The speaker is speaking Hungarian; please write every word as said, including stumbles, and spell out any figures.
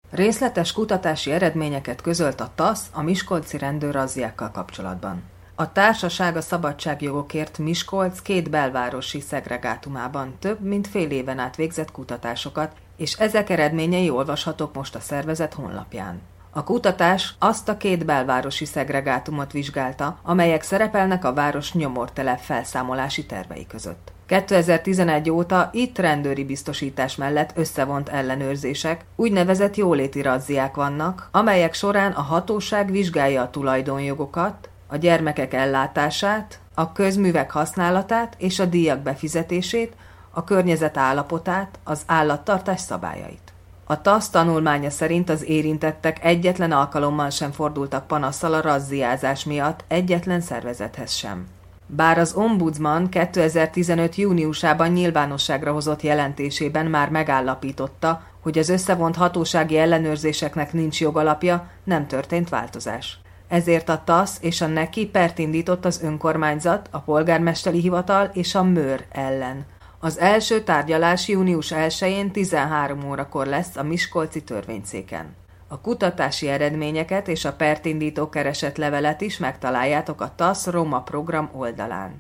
Részletes kutatási eredményeket közölt a TASZ a miskolci rendőrrazziákkal kapcsolatban. A Társaság a szabadságjogokért Miskolc két belvárosi szegregátumában több mint fél éven át végzett kutatásokat, és ezek eredményei olvashatók most a szervezet honlapján. A kutatás azt a két belvárosi szegregátumot vizsgálta, amelyek szerepelnek a város nyomortelep felszámolási tervei között. kétezer-tizenegy óta itt rendőri biztosítás mellett összevont ellenőrzések, úgynevezett jóléti razziák vannak, amelyek során a hatóság vizsgálja a tulajdonjogokat, a gyermekek ellátását, a közművek használatát és a díjak befizetését, a környezet állapotát, az állattartás szabályait. A TASZ tanulmánya szerint az érintettek egyetlen alkalommal sem fordultak panasszal a razziázás miatt egyetlen szervezethez sem. Bár az ombudsman kétezer-tizenöt júniusában nyilvánosságra hozott jelentésében már megállapította, hogy az összevont hatósági ellenőrzéseknek nincs jogalapja, nem történt változás. Ezért a TASZ és a neki pert indított az önkormányzat, a polgármesteri hivatal és a MÖR ellen. Az első tárgyalás június elsején tizenhárom órakor lesz a miskolci törvényszéken. A kutatási eredményeket és a pert indító keresetlevelet is megtaláljátok a TASZ Roma program oldalán.